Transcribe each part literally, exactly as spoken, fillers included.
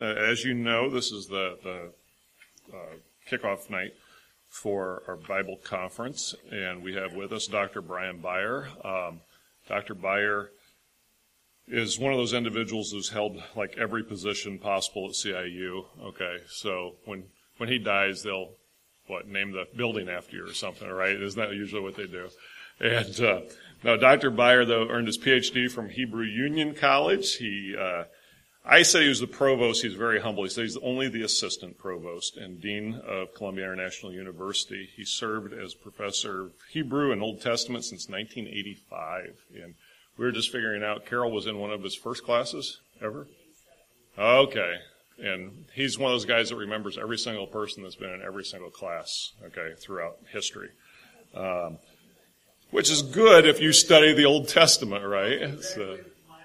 Uh, as you know, this is the, the uh, kickoff night for our Bible conference, and we have with us Doctor Brian Beyer. Um, Doctor Beyer is one of those individuals who's held like every position possible at C I U. Okay, so when when he dies, they'll what name the building after you or something, right? Isn't that usually what they do? And uh, now, Doctor Beyer, though, earned his P H D from Hebrew Union College. He uh, I said he was the provost. He's very humble. He said he's only the assistant provost and dean of Columbia International University. He served as professor of Hebrew and Old Testament since nineteen eighty-five. And we were just figuring out, Carol was in one of his first classes ever? Okay. And he's one of those guys that remembers every single person that's been in every single class, okay, throughout history. Um, which is good if you study the Old Testament, right? So,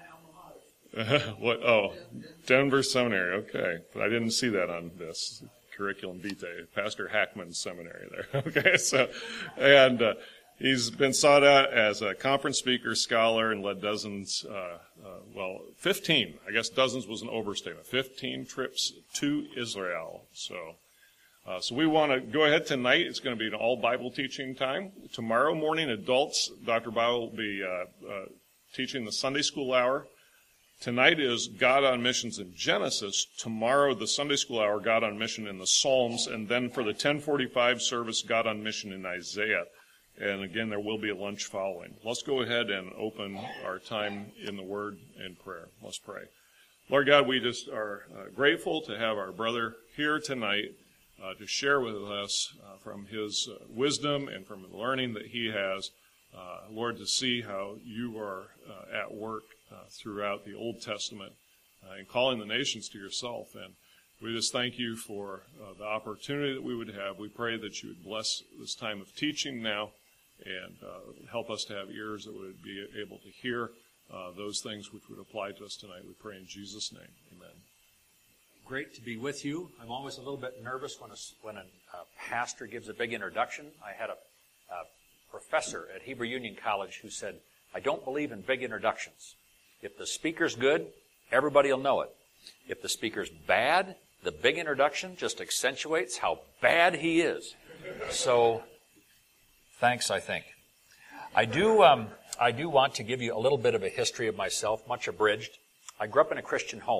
what? Oh, Denver Seminary. Okay, but I didn't see that on this curriculum vitae. Pastor Hackman's seminary there. Okay, so and uh, he's been sought out as a conference speaker, scholar, and led dozens. Uh, uh, well, fifteen. I guess dozens was an overstatement. Fifteen trips to Israel. So, uh, so we want to go ahead tonight. It's going to be an all Bible teaching time. Tomorrow morning, adults. Doctor Beyer will be uh, uh, teaching the Sunday school hour. Tonight is God on Missions in Genesis. Tomorrow, the Sunday school hour, God on Mission in the Psalms. And then for the ten forty-five service, God on Mission in Isaiah. And again, there will be a lunch following. Let's go ahead and open our time in the Word and prayer. Let's pray. Lord God, we just are uh, grateful to have our brother here tonight uh, to share with us uh, from his uh, wisdom and from the learning that he has. Uh, Lord, to see how you are uh, at work Uh, throughout the Old Testament uh, and calling the nations to yourself. And we just thank you for uh, the opportunity that we would have. We pray that you would bless this time of teaching now and uh, help us to have ears that would be able to hear uh, those things which would apply to us tonight. We pray in Jesus' name. Amen. Great to be with you. I'm always a little bit nervous when a, when a uh, pastor gives a big introduction. I had a, a professor at Hebrew Union College who said, I don't believe in big introductions. If the speaker's good, everybody will know it. If the speaker's bad, the big introduction just accentuates how bad he is. So, thanks, I think. I do, um, I do want to give you a little bit of a history of myself, much abridged. I grew up in a Christian home,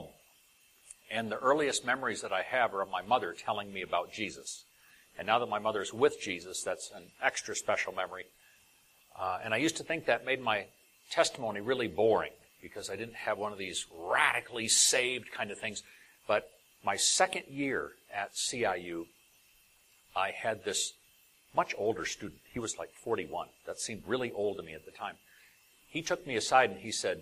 and the earliest memories that I have are of my mother telling me about Jesus. And now that my mother's with Jesus, that's an extra special memory. Uh, and I used to think that made my testimony really boring, because I didn't have one of these radically saved kind of things. But my second year at C I U, I had this much older student. He was like forty-one. That seemed really old to me at the time. He took me aside and he said,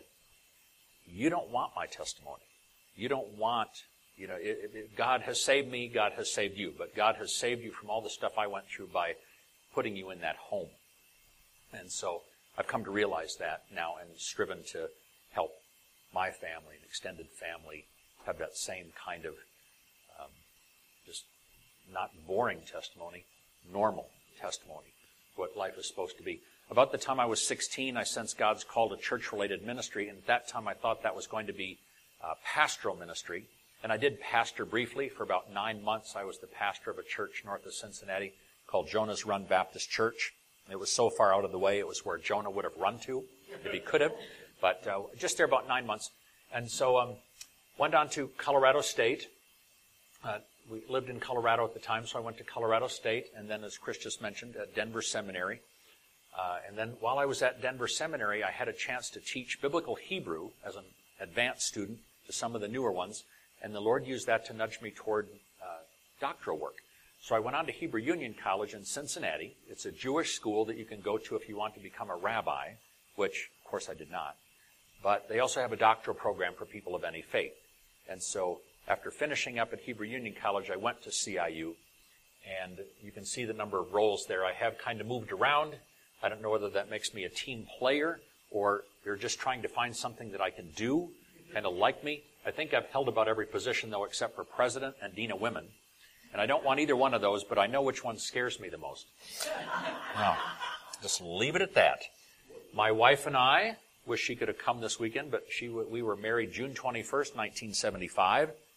you don't want my testimony. You don't want, you know, it, it, God has saved me, God has saved you. But God has saved you from all the stuff I went through by putting you in that home. And so I've come to realize that now and striven to help my family and extended family have that same kind of um, just not boring testimony, normal testimony, what life is supposed to be. About the time I was sixteen, I sensed God's call to church-related ministry, and at that time I thought that was going to be uh, pastoral ministry. And I did pastor briefly for about nine months. I was the pastor of a church north of Cincinnati called Jonah's Run Baptist Church. It was so far out of the way, it was where Jonah would have run to if he could have. But uh, just there about nine months. And so um, went on to Colorado State. Uh, we lived in Colorado at the time, so I went to Colorado State. And then, as Chris just mentioned, at Denver Seminary. Uh, and then while I was at Denver Seminary, I had a chance to teach Biblical Hebrew as an advanced student to some of the newer ones. And the Lord used that to nudge me toward uh, doctoral work. So I went on to Hebrew Union College in Cincinnati. It's a Jewish school that you can go to if you want to become a rabbi, which, of course, I did not. But they also have a doctoral program for people of any faith. And so after finishing up at Hebrew Union College, I went to C I U. And you can see the number of roles there. I have kind of moved around. I don't know whether that makes me a team player or they're just trying to find something that I can do, kind of like me. I think I've held about every position, though, except for president and dean of women. And I don't want either one of those, but I know which one scares me the most. Now, just leave it at that. My wife and I wish she could have come this weekend, but she we were married June twenty-first, nineteen seventy-five.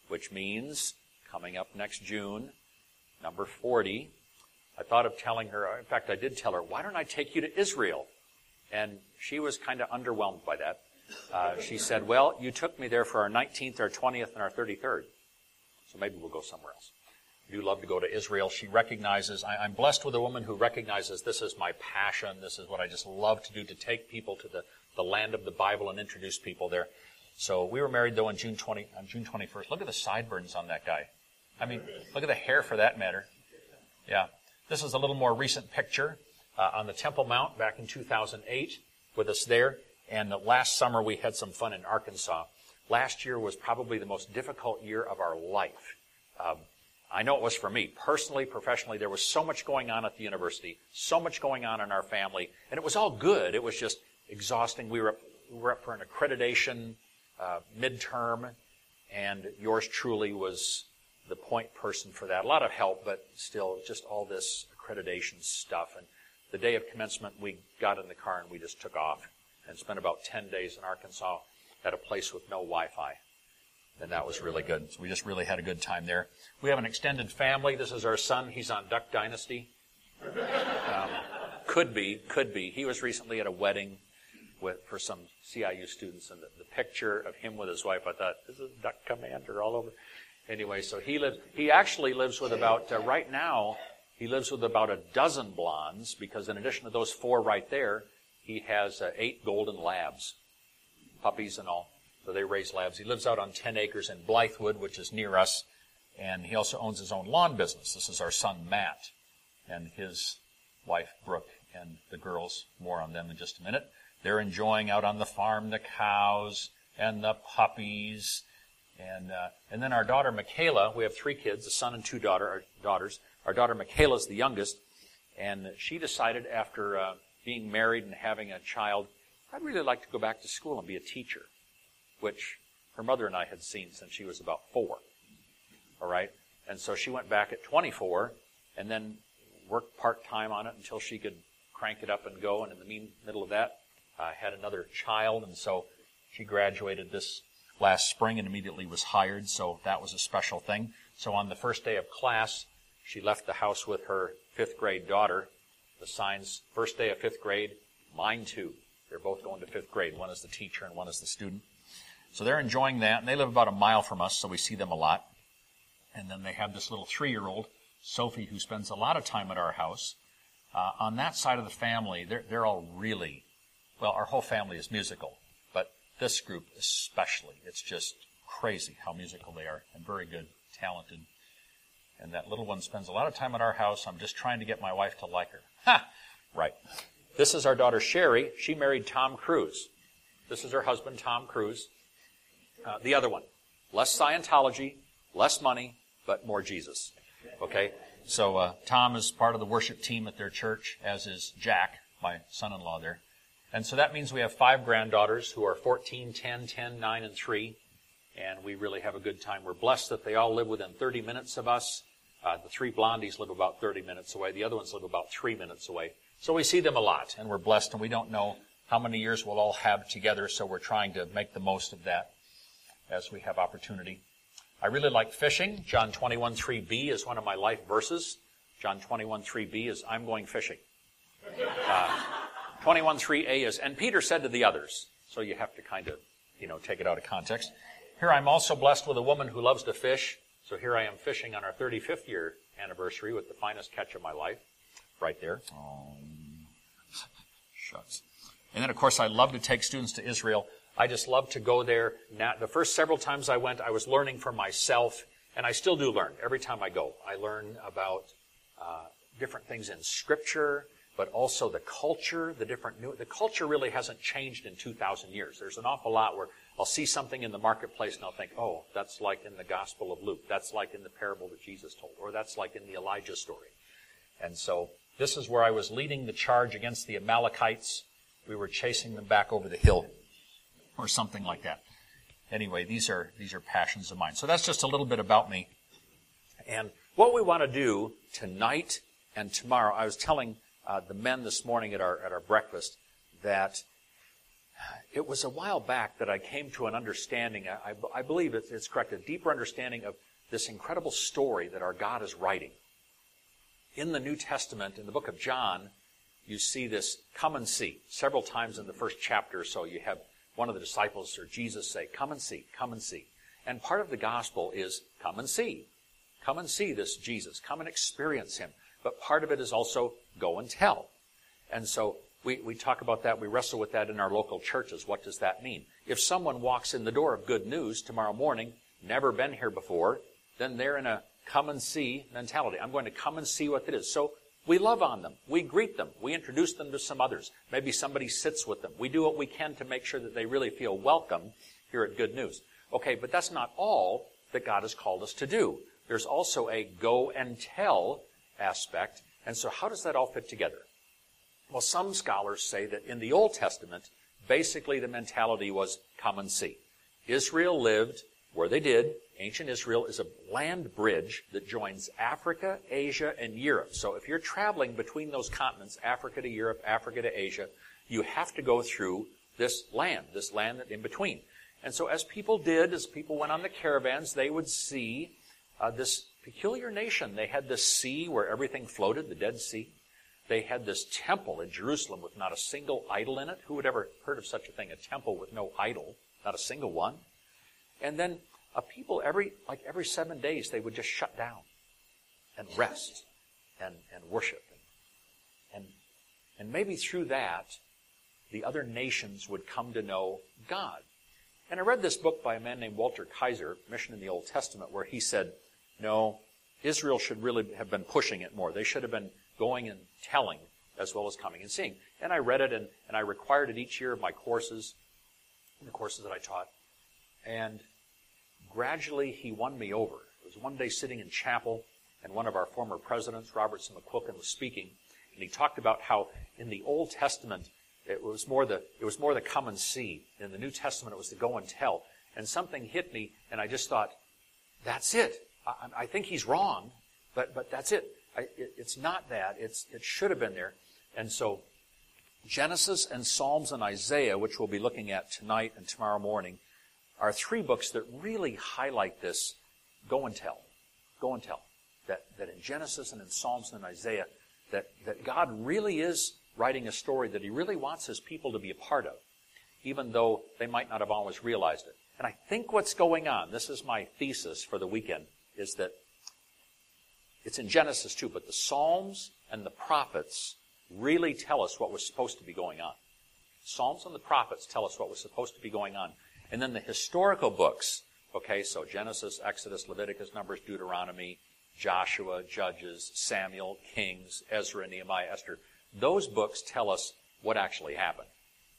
which means coming up next June, number forty. I thought of telling her, in fact, I did tell her, why don't I take you to Israel? And she was kind of underwhelmed by that. Uh, she said, well, you took me there for our nineteenth, our twentieth, and our thirty-third. So maybe we'll go somewhere else. I do love to go to Israel. She recognizes, I, I'm blessed with a woman who recognizes this is my passion. This is what I just love to do, to take people to the, the land of the Bible and introduce people there. So we were married, though, on June twentieth, on June twenty-first. Look at the sideburns on that guy. I mean, look at the hair for that matter. Yeah. This is a little more recent picture uh, on the Temple Mount back in two thousand eight with us there. And uh, last summer we had some fun in Arkansas. Last year was probably the most difficult year of our life. Um, I know it was for me. Personally, professionally, there was so much going on at the university, so much going on in our family, and it was all good. It was just exhausting. We were up, we were up for an accreditation uh, midterm, and yours truly was the point person for that. A lot of help, but still just all this accreditation stuff. And the day of commencement, we got in the car and we just took off and spent about ten days in Arkansas at a place with no Wi-Fi. And that was really good. So we just really had a good time there. We have an extended family. This is our son. He's on Duck Dynasty. Um, could be, could be. He was recently at a wedding with for some C I U students, and the, the picture of him with his wife, I thought, this is Duck Commander all over. Anyway, so he lives. He actually lives with about, uh, right now, he lives with about a dozen blondes, because in addition to those four right there, he has uh, eight golden labs, puppies and all. So they raise labs. He lives out on ten acres in Blythewood, which is near us, and he also owns his own lawn business. This is our son, Matt, and his wife, Brooke, and the girls. More on them in just a minute. They're enjoying out on the farm the cows and the puppies. And uh, and then our daughter, Michaela, we have three kids, a son and two daughter, our daughters. Our daughter, Michaela, is the youngest, and she decided after uh, being married and having a child, I'd really like to go back to school and be a teacher, which her mother and I had seen since she was about four. All right? And so she went back at twenty-four and then worked part-time on it until she could crank it up and go, and in the mean, middle of that, uh, had another child, and so she graduated this last spring and immediately was hired, so that was a special thing. So on the first day of class, she left the house with her fifth grade daughter. The signs, first day of fifth grade, mine too. They're both going to fifth grade. One is the teacher and one is the student. So they're enjoying that, and they live about a mile from us, so we see them a lot. And then they have this little three-year-old, Sophie, who spends a lot of time at our house. Uh, on that side of the family, they're, they're all really, well, our whole family is musical, but this group especially, it's just crazy how musical they are, and very good, talented. And that little one spends a lot of time at our house. I'm just trying to get my wife to like her. Ha! Right. This is our daughter, Sherry. She married Tom Cruise. This is her husband, Tom Cruise. Uh, the other one, less Scientology, less money, but more Jesus. Okay? So uh, Tom is part of the worship team at their church, as is Jack, my son-in-law there. And so that means we have five granddaughters who are fourteen, ten, ten, nine, and three. And we really have a good time. We're blessed that they all live within thirty minutes of us. Uh, the three blondies live about thirty minutes away. The other ones live about three minutes away. So we see them a lot, and we're blessed, and we don't know how many years we'll all have together, so we're trying to make the most of that as we have opportunity. I really like fishing. John twenty-one three b is one of my life verses. John twenty-one three b is, I'm going fishing. Uh, twenty-one three a is, and Peter said to the others. So you have to kind of, you know, take it out of context. Here I'm also blessed with a woman who loves to fish. So here I am fishing on our thirty-fifth year anniversary with the finest catch of my life. Right there. Oh, shucks. And then, of course, I love to take students to Israel. I just love to go there. Now, the first several times I went, I was learning for myself, and I still do learn every time I go. I learn about uh, different things in Scripture, but also the culture, the different new. The culture really hasn't changed in two thousand years. There's an awful lot where I'll see something in the marketplace and I'll think, oh, that's like in the Gospel of Luke. That's like in the parable that Jesus told, or that's like in the Elijah story. And so this is where I was leading the charge against the Amalekites. We were chasing them back over the hill, or something like that. Anyway, these are these are passions of mine. So that's just a little bit about me. And what we want to do tonight and tomorrow, I was telling uh, the men this morning at our at our breakfast that it was a while back that I came to an understanding, I, I believe it's, it's correct, a deeper understanding of this incredible story that our God is writing. In the New Testament, in the book of John, you see this come and see. Several times in the first chapter or so, you have one of the disciples or Jesus say, come and see, come and see. And part of the gospel is come and see. Come and see this Jesus. Come and experience him. But part of it is also go and tell. And so we, we talk about that. We wrestle with that in our local churches. What does that mean? If someone walks in the door of Good News tomorrow morning, never been here before, then they're in a come and see mentality. I'm going to come and see what it is. So we love on them. We greet them. We introduce them to some others. Maybe somebody sits with them. We do what we can to make sure that they really feel welcome here at Good News. Okay, but that's not all that God has called us to do. There's also a go and tell aspect. And so how does that all fit together? Well, some scholars say that in the Old Testament, basically the mentality was come and see. Israel lived where they did. Ancient Israel is a land bridge that joins Africa, Asia, and Europe. So if you're traveling between those continents, Africa to Europe, Africa to Asia, you have to go through this land, this land in between. And so as people did, as people went on the caravans, they would see uh, this peculiar nation. They had this sea where everything floated, the Dead Sea. They had this temple in Jerusalem with not a single idol in it. Who would ever heard of such a thing, a temple with no idol, not a single one? And then a people, every like every seven days, they would just shut down and rest and, and worship. And, and maybe through that, the other nations would come to know God. And I read this book by a man named Walter Kaiser, Mission in the Old Testament, where he said, no, Israel should really have been pushing it more. They should have been going and telling as well as coming and seeing. And I read it, and, and I required it each year of my courses, the courses that I taught. And gradually he won me over. It was one day sitting in chapel, and one of our former presidents, Robertson McQuilkin, was speaking. And he talked about how in the Old Testament, it was more the it was more the come and see. In the New Testament, it was the go and tell. And something hit me, and I just thought, that's it. I, I think he's wrong, but but that's it. I, it. It's not that. It's it should have been there. And so Genesis and Psalms and Isaiah, which we'll be looking at tonight and tomorrow morning, are three books that really highlight this go and tell. Go and tell. That that in Genesis and in Psalms and in Isaiah, that, that God really is writing a story that he really wants his people to be a part of, even though they might not have always realized it. And I think what's going on, this is my thesis for the weekend, is that it's in Genesis too, but the Psalms and the prophets really tell us what was supposed to be going on. Psalms and the prophets tell us what was supposed to be going on. And then the historical books, okay, so Genesis, Exodus, Leviticus, Numbers, Deuteronomy, Joshua, Judges, Samuel, Kings, Ezra, Nehemiah, Esther, those books tell us what actually happened.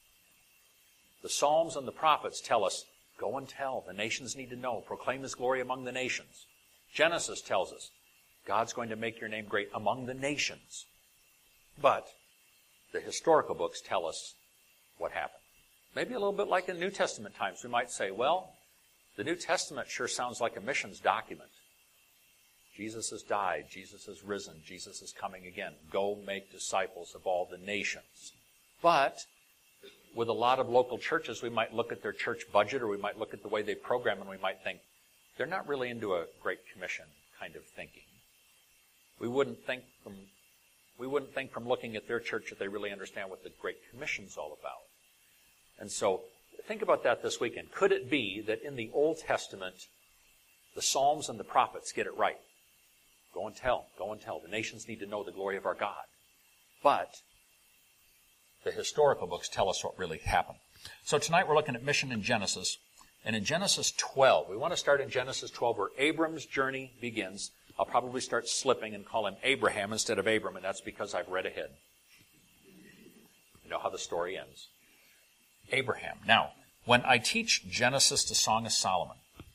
The Psalms and the prophets tell us, go and tell, the nations need to know, proclaim his glory among the nations. Genesis tells us, God's going to make your name great among the nations. But the historical books tell us what happened. Maybe a little bit like in New Testament times, we might say, well, the New Testament sure sounds like a missions document. Jesus has died. Jesus has risen. Jesus is coming again. Go make disciples of all the nations. But with a lot of local churches, we might look at their church budget, or we might look at the way they program, and we might think, they're not really into a Great Commission kind of thinking. We wouldn't think from, we wouldn't think from looking at their church that they really understand what the Great Commission's all about. And so think about that this weekend. Could it be that in the Old Testament, the Psalms and the prophets get it right? Go and tell. Go and tell. The nations need to know the glory of our God. But the historical books tell us what really happened. So tonight we're looking at mission in Genesis. And in Genesis twelve, we want to start in Genesis twelve where Abram's journey begins. I'll probably start slipping and call him Abraham instead of Abram, and that's because I've read ahead. You know how the story ends. Abraham. Now, when I teach Genesis to Song of Solomon,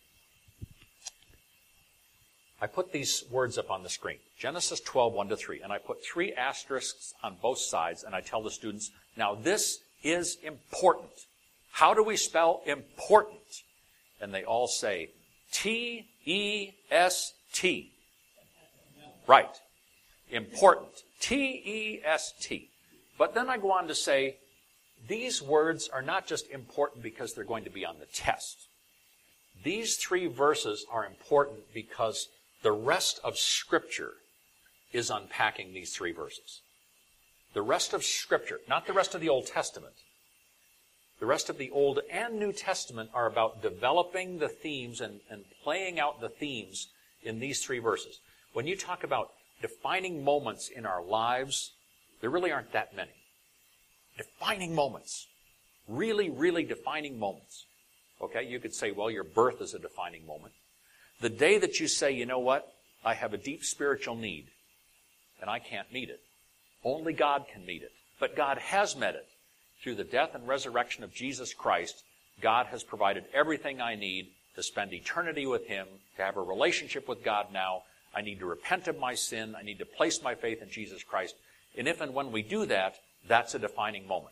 I put these words up on the screen. Genesis twelve, one to three. And I put three asterisks on both sides, and I tell the students, now this is important. How do we spell important? And they all say T E S T. Right. Important. T E S T. But then I go on to say, these words are not just important because they're going to be on the test. These three verses are important because the rest of Scripture is unpacking these three verses. The rest of Scripture, not the rest of the Old Testament, the rest of the Old and New Testament are about developing the themes and, and playing out the themes in these three verses. When you talk about defining moments in our lives, there really aren't that many. Defining moments. Really, really defining moments. Okay, you could say, well, your birth is a defining moment. The day that you say, you know what, I have a deep spiritual need, and I can't meet it. Only God can meet it. But God has met it. Through the death and resurrection of Jesus Christ, God has provided everything I need to spend eternity with Him, to have a relationship with God now. I need to repent of my sin. I need to place my faith in Jesus Christ. And if and when we do that, that's a defining moment.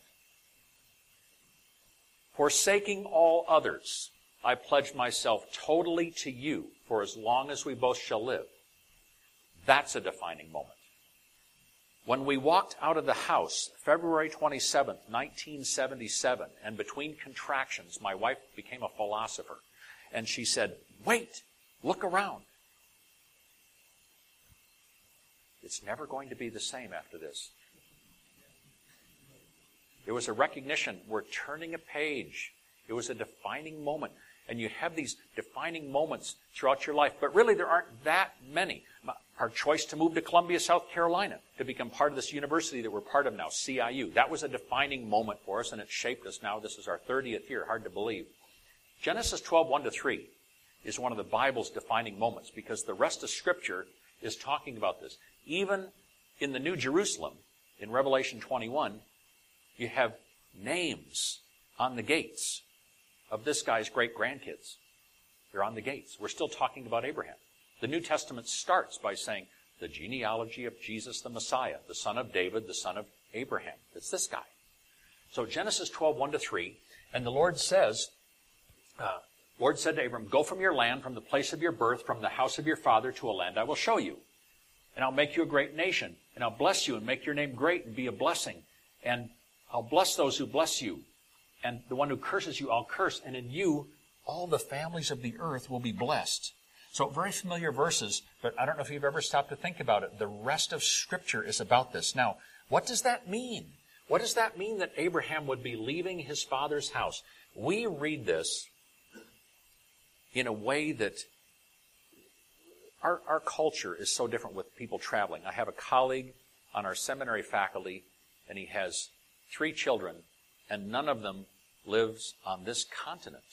Forsaking all others, I pledge myself totally to you for as long as we both shall live. That's a defining moment. When we walked out of the house, February twenty-seventh, nineteen seventy-seven, and between contractions, my wife became a philosopher. And she said, wait, look around. It's never going to be the same after this. It was a recognition. We're turning a page. It was a defining moment. And you have these defining moments throughout your life. But really, there aren't that many. Our choice to move to Columbia, South Carolina, to become part of this university that we're part of now, C I U. That was a defining moment for us, and it shaped us now. This is our thirtieth year. Hard to believe. Genesis twelve, one to three is one of the Bible's defining moments because the rest of Scripture is talking about this. Even in the New Jerusalem, in Revelation twenty-one, you have names on the gates of this guy's great-grandkids. They're on the gates. We're still talking about Abraham. The New Testament starts by saying the genealogy of Jesus the Messiah, the son of David, the son of Abraham. It's this guy. So Genesis twelve, one to three, and the Lord says, uh, Lord said to Abram, go from your land, from the place of your birth, from the house of your father to a land I will show you. And I'll make you a great nation, and I'll bless you and make your name great and be a blessing. And I'll bless those who bless you. And the one who curses you, I'll curse. And in you, all the families of the earth will be blessed. So very familiar verses, but I don't know if you've ever stopped to think about it. The rest of Scripture is about this. Now, what does that mean? What does that mean that Abraham would be leaving his father's house? We read this in a way that our, our culture is so different with people traveling. I have a colleague on our seminary faculty, and he has three children, and none of them lives on this continent.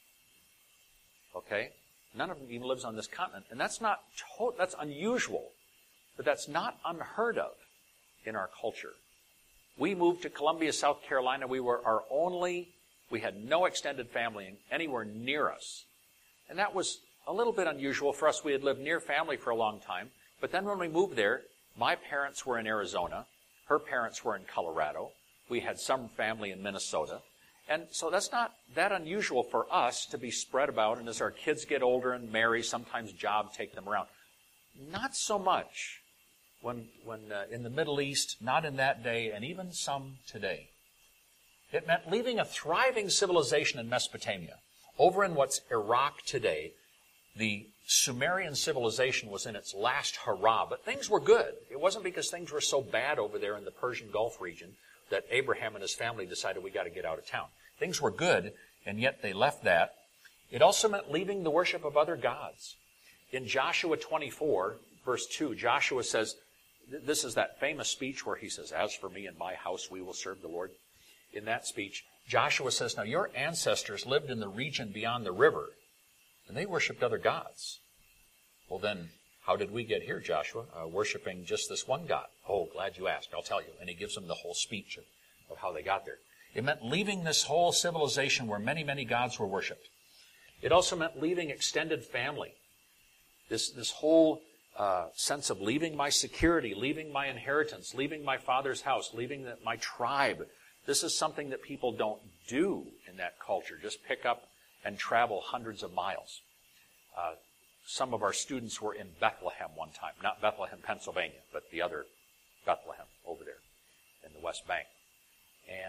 Okay? None of them even lives on this continent. And that's not, to- that's unusual, but that's not unheard of in our culture. We moved to Columbia, South Carolina. We were our only, we had no extended family anywhere near us. And that was a little bit unusual for us. We had lived near family for a long time. But then when we moved there, my parents were in Arizona. Her parents were in Colorado. We had some family in Minnesota. And so that's not that unusual for us to be spread about. And as our kids get older and marry, sometimes jobs take them around. Not so much when, when uh, in the Middle East, not in that day, and even some today. It meant leaving a thriving civilization in Mesopotamia. Over in what's Iraq today, the Sumerian civilization was in its last hurrah, but things were good. It wasn't because things were so bad over there in the Persian Gulf region that Abraham and his family decided we got to get out of town. Things were good, and yet they left that. It also meant leaving the worship of other gods. In Joshua twenty-four, verse two, Joshua says, this is that famous speech where he says, as for me and my house, we will serve the Lord. In that speech, Joshua says, now your ancestors lived in the region beyond the river, and they worshipped other gods. Well then, how did we get here, Joshua? Uh, worshiping just this one God. Oh, glad you asked, I'll tell you. And he gives them the whole speech of, of how they got there. It meant leaving this whole civilization where many, many gods were worshipped. It also meant leaving extended family. This, this whole uh, sense of leaving my security, leaving my inheritance, leaving my father's house, leaving the, my tribe. This is something that people don't do in that culture. Just pick up and travel hundreds of miles. Uh, some of our students were in Bethlehem one time. Not Bethlehem, Pennsylvania, but the other Bethlehem over there in the West Bank. And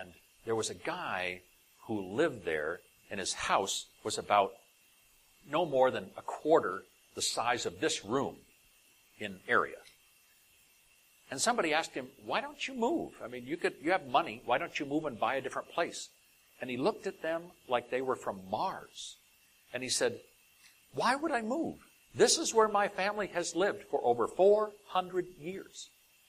there was a guy who lived there, and his house was about no more than a quarter the size of this room in area. And somebody asked him, why don't you move? I mean, you could, you have money. Why don't you move and buy a different place? And he looked at them like they were from Mars. And he said, why would I move? This is where my family has lived for over four hundred years.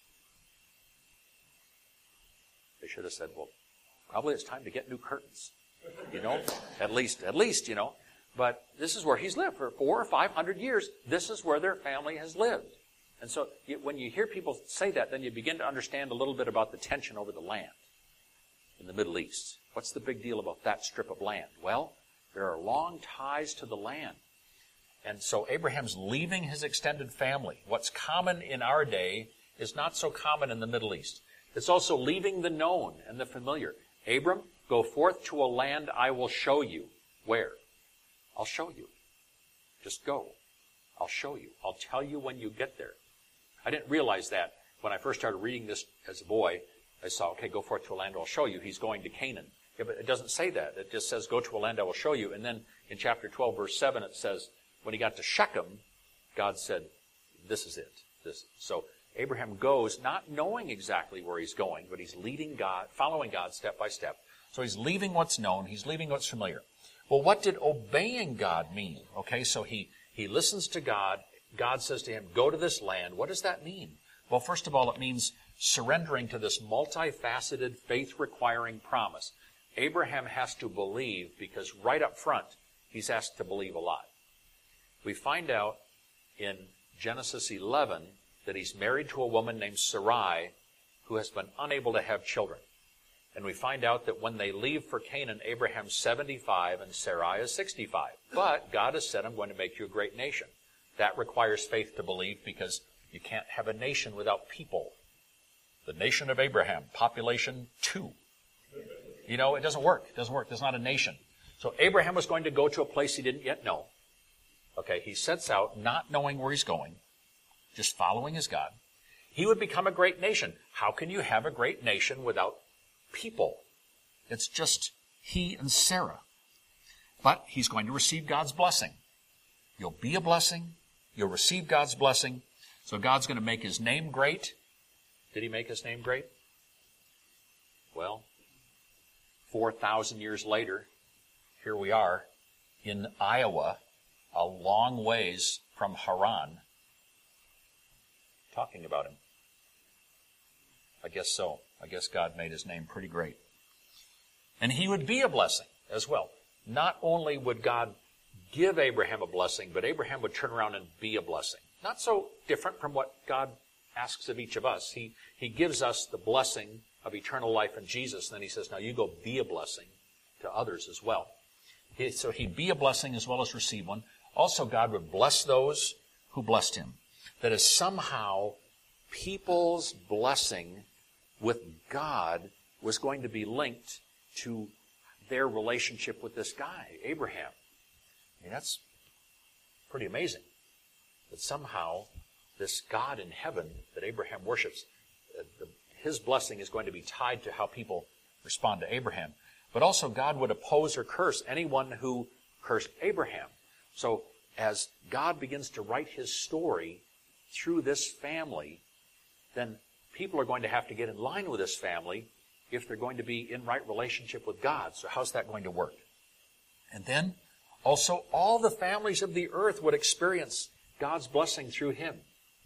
They should have said, well, probably it's time to get new curtains. You know, at least, at least, you know. But this is where he's lived for four or five hundred years. This is where their family has lived. And so you, when you hear people say that, then you begin to understand a little bit about the tension over the land in the Middle East. What's the big deal about that strip of land? Well, there are long ties to the land. And so Abraham's leaving his extended family. What's common in our day is not so common in the Middle East. It's also leaving the known and the familiar. Abram, go forth to a land I will show you. Where? I'll show you. Just go. I'll show you. I'll tell you when you get there. I didn't realize that when I first started reading this as a boy. I saw, okay, go forth to a land I'll show you. He's going to Canaan. Yeah, but it doesn't say that. It just says, go to a land I will show you. And then in chapter twelve, verse seven, it says, when he got to Shechem, God said, this is it. This. So Abraham goes not knowing exactly where he's going, but he's leading God, following God step by step. So he's leaving what's known. He's leaving what's familiar. Well, what did obeying God mean? Okay, so he, he listens to God. God says to him, go to this land. What does that mean? Well, first of all, it means surrendering to this multifaceted, faith-requiring promise. Abraham has to believe because right up front, he's asked to believe a lot. We find out in Genesis eleven that he's married to a woman named Sarai who has been unable to have children. And we find out that when they leave for Canaan, Abraham's seventy-five and Sarai is sixty-five. But God has said, I'm going to make you a great nation. That requires faith to believe because you can't have a nation without people. The nation of Abraham, population two. You know, it doesn't work. It doesn't work. There's not a nation. So Abraham was going to go to a place he didn't yet know. Okay, he sets out not knowing where he's going, just following his God. He would become a great nation. How can you have a great nation without people? It's just he and Sarah. But he's going to receive God's blessing. You'll be a blessing. You'll receive God's blessing. So God's going to make his name great. Did he make his name great? Well, four thousand years later, here we are in Iowa, a long ways from Haran, talking about him. I guess so. I guess God made his name pretty great. And he would be a blessing as well. Not only would God give Abraham a blessing, but Abraham would turn around and be a blessing. Not so different from what God asks of each of us. He, he gives us the blessing of eternal life in Jesus, and then he says, now you go be a blessing to others as well. He, so he'd be a blessing as well as receive one. Also, God would bless those who blessed him. That is somehow people's blessing with God was going to be linked to their relationship with this guy, Abraham. I mean, that's pretty amazing. That somehow this God in heaven that Abraham worships, uh, the, his blessing is going to be tied to how people respond to Abraham. But also God would oppose or curse anyone who cursed Abraham. So as God begins to write his story through this family, then people are going to have to get in line with this family if they're going to be in right relationship with God. So how's that going to work? And then also all the families of the earth would experience God's blessing through him.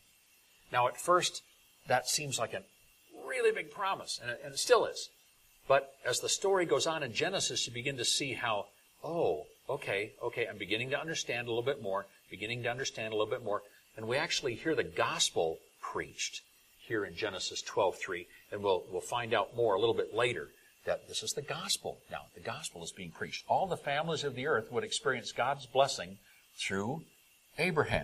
Now at first that seems like a really big promise, and it, and it still is. But as the story goes on in Genesis, you begin to see how, oh, okay, okay, I'm beginning to understand a little bit more, beginning to understand a little bit more. And we actually hear the gospel preached here in Genesis twelve three, and we'll, we'll find out more a little bit later that this is the gospel. Now, the gospel is being preached. All the families of the earth would experience God's blessing through Abraham.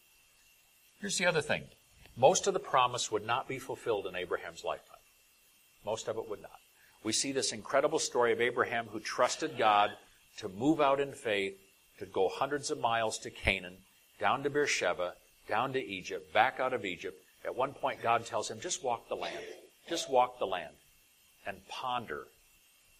Here's the other thing. Most of the promise would not be fulfilled in Abraham's lifetime. Most of it would not. We see this incredible story of Abraham who trusted God to move out in faith, to go hundreds of miles to Canaan, down to Beersheba, down to Egypt, back out of Egypt. At one point, God tells him, just walk the land. Just walk the land and ponder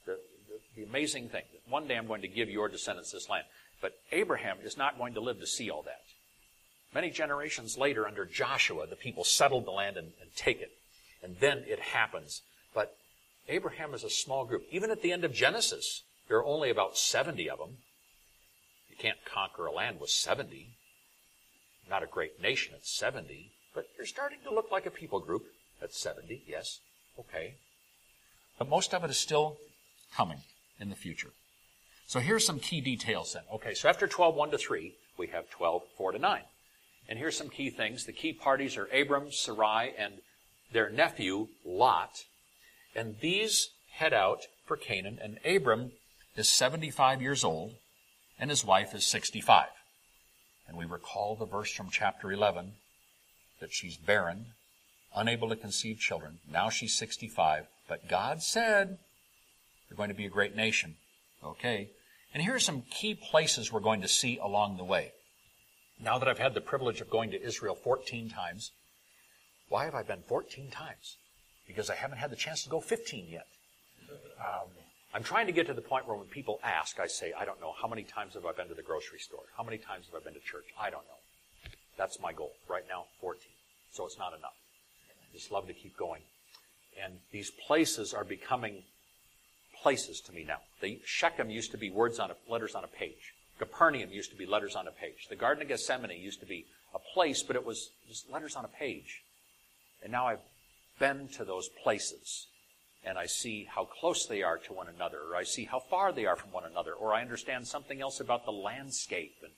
The amazing thing, that one day I'm going to give your descendants this land. But Abraham is not going to live to see all that. Many generations later, under Joshua, the people settled the land and, and take it. And then it happens. But Abraham is a small group. Even at the end of Genesis, there are only about seventy of them. You can't conquer a land with seventy. Not a great nation at seventy. But you're starting to look like a people group at seventy, yes. Okay. But most of it is still coming in the future. So here's some key details then. Okay, so after twelve, one to three, we have twelve, four to nine. And here's some key things. The key parties are Abram, Sarai, and their nephew, Lot. And these head out for Canaan. And Abram is seventy-five years old, and his wife is sixty-five. And we recall the verse from chapter eleven, that she's barren, unable to conceive children. Now she's sixty-five. But God said, you're going to be a great nation. Okay. And here are some key places we're going to see along the way. Now that I've had the privilege of going to Israel fourteen times, why have I been fourteen times? Because I haven't had the chance to go fifteen yet. Um, I'm trying to get to the point where when people ask, I say, I don't know, how many times have I been to the grocery store? How many times have I been to church? I don't know. That's my goal. Right now, fourteen. So it's not enough. I just love to keep going. And these places are becoming places to me now. The Shechem used to be words on a, letters on a page. Capernaum used to be letters on a page. The Garden of Gethsemane used to be a place, but it was just letters on a page. And now I've been to those places, and I see how close they are to one another, or I see how far they are from one another, or I understand something else about the landscape, and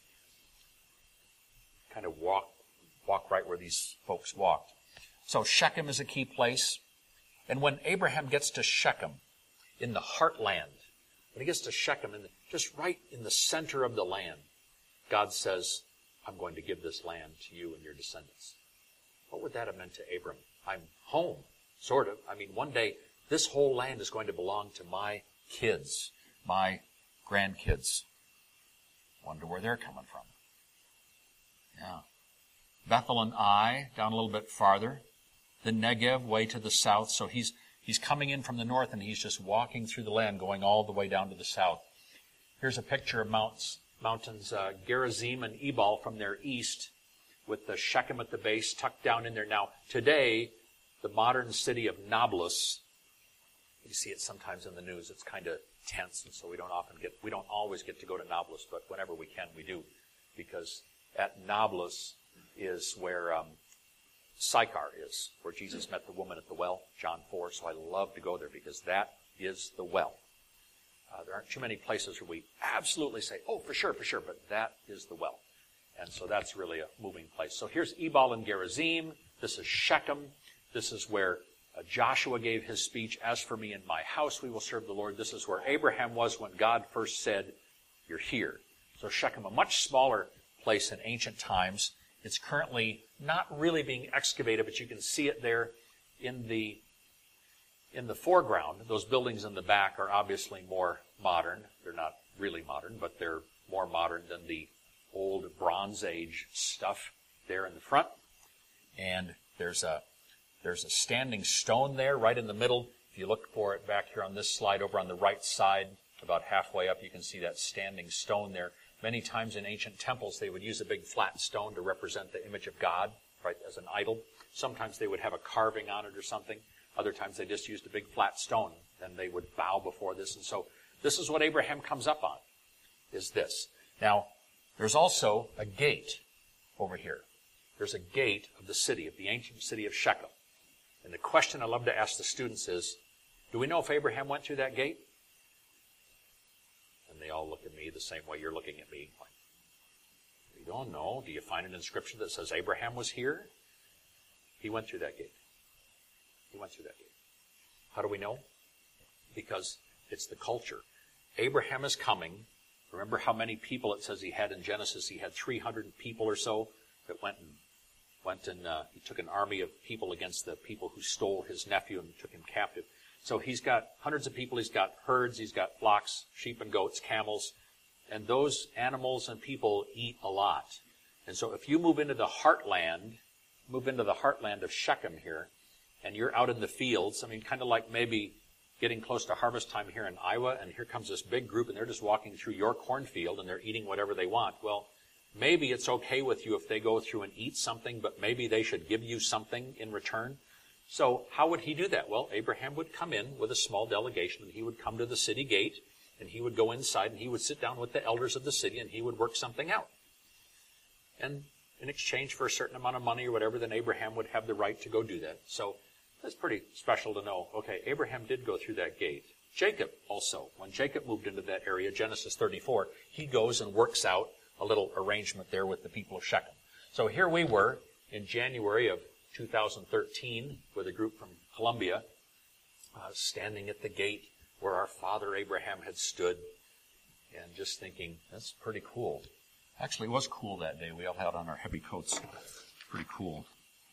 kind of walk, walk right where these folks walked. So Shechem is a key place. And when Abraham gets to Shechem, in the heartland, when he gets to Shechem, in the, just right in the center of the land, God says, I'm going to give this land to you and your descendants. What would that have meant to Abram? I'm home, sort of. I mean, one day, this whole land is going to belong to my kids, my grandkids. Wonder where they're coming from. Yeah. Bethel and Ai, down a little bit farther. The Negev, way to the south. So he's He's coming in from the north, and he's just walking through the land, going all the way down to the south. Here's a picture of mounts, mountains uh, Gerizim and Ebal from their east, with the Shechem at the base tucked down in there. Now, today, the modern city of Nablus, you see it sometimes in the news. It's kind of tense, and so we don't often get, we don't always get to go to Nablus, but whenever we can, we do, because at Nablus is where um, Sychar is, where Jesus met the woman at the well, John four. So I love to go there because that is the well. Uh, there aren't too many places where we absolutely say, oh, for sure, for sure, but that is the well. And so that's really a moving place. So here's Ebal and Gerizim. This is Shechem. This is where uh, Joshua gave his speech, as for me and my house, we will serve the Lord. This is where Abraham was when God first said, you're here. So Shechem, a much smaller place in ancient times. It's currently not really being excavated, but you can see it there in the in the foreground. Those buildings in the back are obviously more modern. They're not really modern, but they're more modern than the old Bronze Age stuff there in the front. And there's a there's a standing stone there right in the middle. If you look for it back here on this slide over on the right side, about halfway up, you can see that standing stone there. Many times in ancient temples, they would use a big flat stone to represent the image of God, right, as an idol. Sometimes they would have a carving on it or something. Other times they just used a big flat stone, and they would bow before this. And so this is what Abraham comes up on, is this. Now, there's also a gate over here. There's a gate of the city, of the ancient city of Shechem. And the question I love to ask the students is, do we know if Abraham went through that gate? And they all look at me the same way you're looking at me. Like, we don't know. Do you find an inscription that says Abraham was here? He went through that gate. He went through that gate. How do we know? Because it's the culture. Abraham is coming. Remember how many people it says he had in Genesis? He had three hundred people or so that went and went and uh, he took an army of people against the people who stole his nephew and took him captive. So he's got hundreds of people. He's got herds. He's got flocks, sheep and goats, camels. And those animals and people eat a lot. And so if you move into the heartland, move into the heartland of Shechem here, and you're out in the fields, I mean, kind of like maybe getting close to harvest time here in Iowa, and here comes this big group, and they're just walking through your cornfield, and they're eating whatever they want. Well, maybe it's okay with you if they go through and eat something, but maybe they should give you something in return. So how would he do that? Well, Abraham would come in with a small delegation, and he would come to the city gate, and he would go inside, and he would sit down with the elders of the city, and he would work something out. And in exchange for a certain amount of money or whatever, then Abraham would have the right to go do that. So that's pretty special to know. Okay, Abraham did go through that gate. Jacob also, when Jacob moved into that area, Genesis thirty-four, he goes and works out a little arrangement there with the people of Shechem. So here we were in January of two thousand thirteen with a group from Colombia, uh, standing at the gate where our father Abraham had stood, and just thinking, that's pretty cool. Actually, it was cool that day. We all had on our heavy coats. Pretty cool.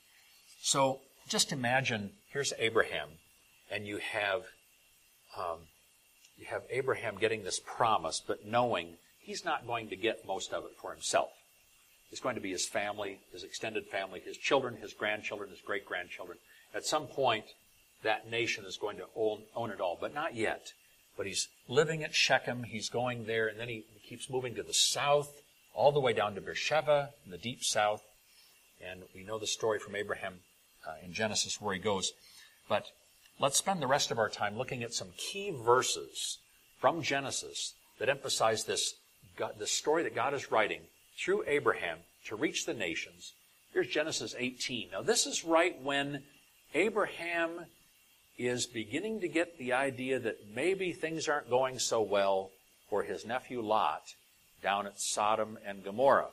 So just imagine, here's Abraham, and you have um, you have Abraham getting this promise, but knowing he's not going to get most of it for himself. It's going to be his family, his extended family, his children, his grandchildren, his great-grandchildren. At some point, that nation is going to own, own it all, but not yet. But he's living at Shechem. He's going there, and then he keeps moving to the south, all the way down to Beersheba in the deep south. And we know the story from Abraham uh, in Genesis where he goes. But let's spend the rest of our time looking at some key verses from Genesis that emphasize this, God, this story that God is writing through Abraham to reach the nations. Here's Genesis eighteen. Now this is right when Abraham is beginning to get the idea that maybe things aren't going so well for his nephew Lot down at Sodom and Gomorrah.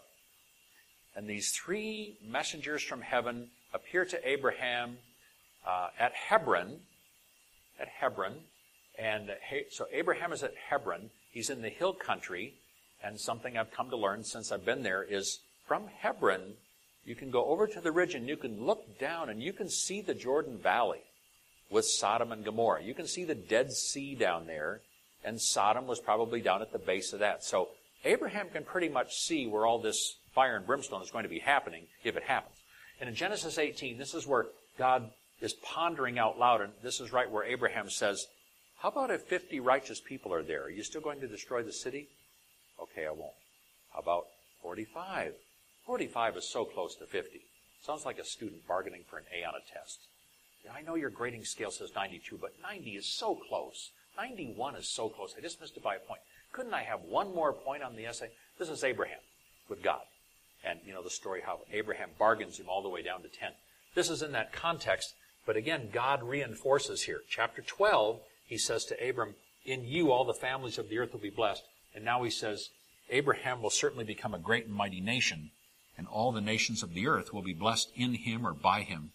And these three messengers from heaven appear to Abraham uh, at Hebron, at Hebron. And so Abraham is at Hebron. He's in the hill country. And something I've come to learn since I've been there is from Hebron, you can go over to the ridge and you can look down and you can see the Jordan Valley with Sodom and Gomorrah. You can see the Dead Sea down there, and Sodom was probably down at the base of that. So Abraham can pretty much see where all this fire and brimstone is going to be happening if it happens. And in Genesis eighteen, this is where God is pondering out loud, and this is right where Abraham says, how about if fifty righteous people are there? Are you still going to destroy the city? Okay, I won't. How about forty-five? forty-five is so close to fifty. Sounds like a student bargaining for an A on a test. I know your grading scale says ninety-two, but ninety is so close. ninety-one is so close. I just missed it by a point. Couldn't I have one more point on the essay? This is Abraham with God. And you know the story how Abraham bargains him all the way down to ten. This is in that context, but again, God reinforces here. Chapter twelve, he says to Abram, in you all the families of the earth will be blessed. And now he says, Abraham will certainly become a great and mighty nation, and all the nations of the earth will be blessed in him or by him.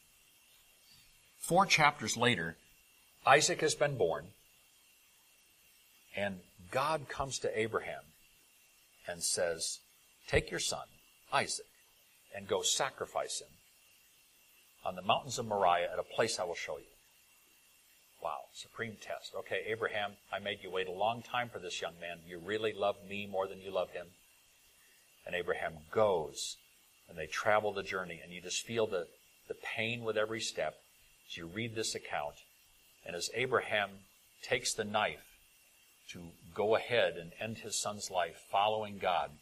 Four chapters later, Isaac has been born, and God comes to Abraham and says, take your son, Isaac, and go sacrifice him on the mountains of Moriah at a place I will show you. Wow, supreme test. Okay, Abraham, I made you wait a long time for this young man. You really love me more than you love him. And Abraham goes, and they travel the journey, and you just feel the, the pain with every step as you read this account. And as Abraham takes the knife to go ahead and end his son's life following God,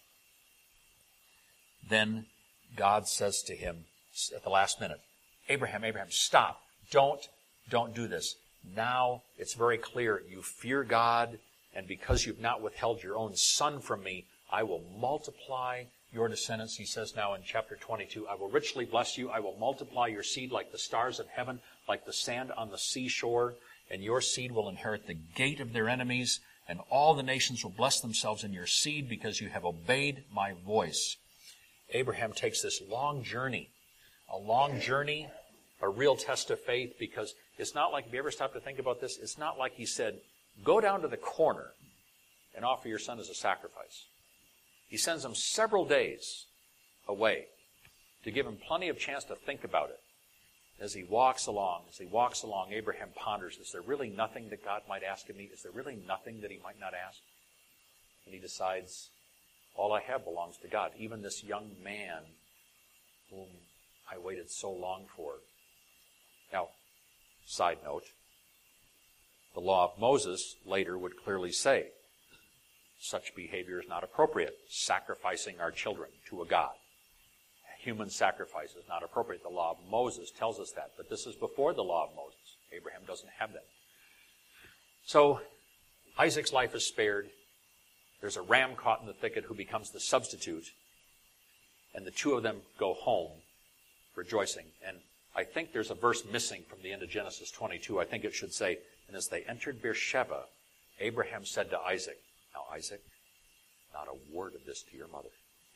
then God says to him at the last minute, Abraham, Abraham, stop. Don't, don't do this. Now it's very clear you fear God, and because you've not withheld your own son from me, I will multiply your descendants. He says now in chapter twenty-two, I will richly bless you. I will multiply your seed like the stars of heaven, like the sand on the seashore, and your seed will inherit the gate of their enemies, and all the nations will bless themselves in your seed because you have obeyed my voice. Abraham takes this long journey, a long journey, a real test of faith, because it's not like, if you ever stop to think about this, it's not like he said, go down to the corner and offer your son as a sacrifice. He sends him several days away to give him plenty of chance to think about it. As he walks along, as he walks along, Abraham ponders, is there really nothing that God might ask of me? Is there really nothing that he might not ask? And he decides, all I have belongs to God. Even this young man whom I waited so long for. Now, side note, the law of Moses later would clearly say such behavior is not appropriate. Sacrificing our children to a god. Human sacrifice is not appropriate. The law of Moses tells us that. But this is before the law of Moses. Abraham doesn't have that. So Isaac's life is spared. There's a ram caught in the thicket who becomes the substitute. And the two of them go home rejoicing. And I think there's a verse missing from the end of Genesis twenty-two. I think it should say, and as they entered Beersheba, Abraham said to Isaac, now Isaac, not a word of this to your mother.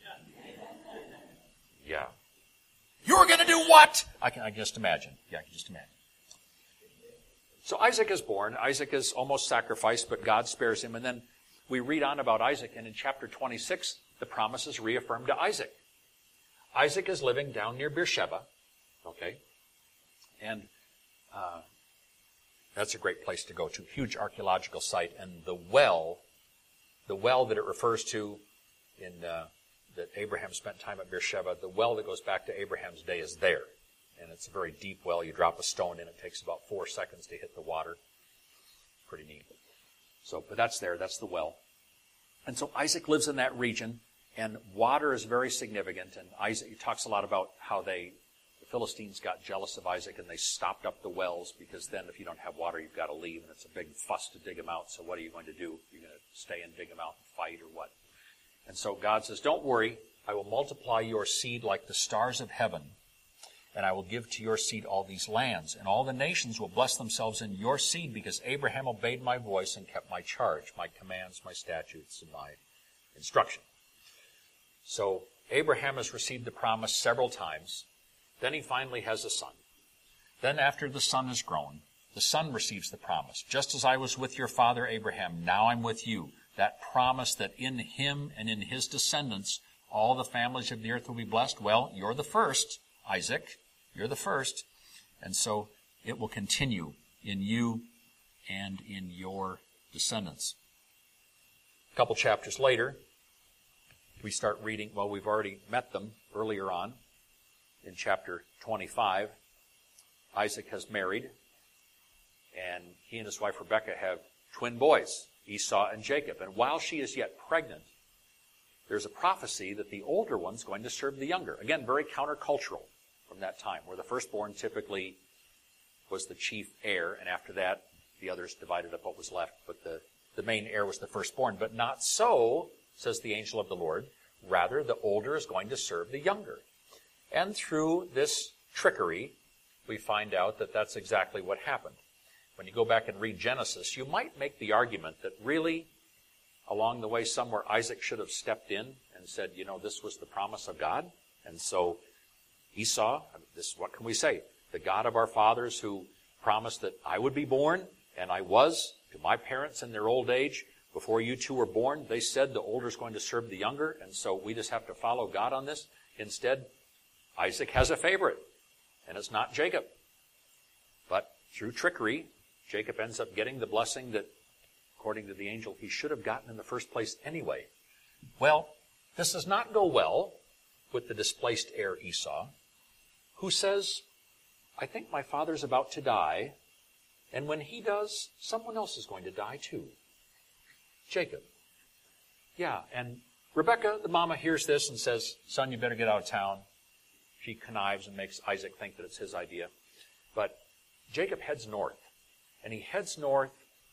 Yeah. You're going to do what? I can, I can just imagine. Yeah, I can just imagine. So Isaac is born. Isaac is almost sacrificed, but God spares him. And then we read on about Isaac, and in chapter twenty-six, the promise is reaffirmed to Isaac. Isaac is living down near Beersheba, okay? And uh, that's a great place to go to. Huge archaeological site. And the well, the well that it refers to in uh, that Abraham spent time at Beersheba, the well that goes back to Abraham's day is there. And it's a very deep well. You drop a stone in, it takes about four seconds to hit the water. Pretty neat. So, but that's there. That's the well. And so Isaac lives in that region, and water is very significant. And Isaac, he talks a lot about how they, the Philistines got jealous of Isaac, and they stopped up the wells, because then if you don't have water, you've got to leave, and it's a big fuss to dig them out. So what are you going to do? You're going to stay and dig them out and fight, or what? And so God says, don't worry, I will multiply your seed like the stars of heaven, and I will give to your seed all these lands, and all the nations will bless themselves in your seed, because Abraham obeyed my voice and kept my charge, my commands, my statutes, and my instruction. So Abraham has received the promise several times. Then he finally has a son. Then after the son is grown, the son receives the promise. Just as I was with your father Abraham, now I'm with you. That promise that in him and in his descendants, all the families of the earth will be blessed. Well, you're the first, Isaac. You're the first. And so it will continue in you and in your descendants. A couple chapters later, we start reading, well, we've already met them earlier on in chapter twenty-five. Isaac has married, and he and his wife Rebekah have twin boys, Esau and Jacob. And while she is yet pregnant, there's a prophecy that the older one's going to serve the younger. Again, very countercultural from that time, where the firstborn typically was the chief heir, and after that, the others divided up what was left. But the, the main heir was the firstborn. But not so, says the angel of the Lord. Rather, the older is going to serve the younger. And through this trickery, we find out that that's exactly what happened. When you go back and read Genesis, you might make the argument that really, along the way somewhere, Isaac should have stepped in and said, you know, this was the promise of God. And so Esau, this, what can we say? The God of our fathers who promised that I would be born, and I was, to my parents in their old age, before you two were born, they said the older is going to serve the younger, and so we just have to follow God on this. Instead, Isaac has a favorite, and it's not Jacob. But through trickery, Jacob ends up getting the blessing that, according to the angel, he should have gotten in the first place anyway. Well, this does not go well with the displaced heir Esau, who says, I think my father's about to die, and when he does, someone else is going to die too. Jacob. Yeah, and Rebekah, the mama, hears this and says, son, you better get out of town. She connives and makes Isaac think that it's his idea. But Jacob heads north, and he heads north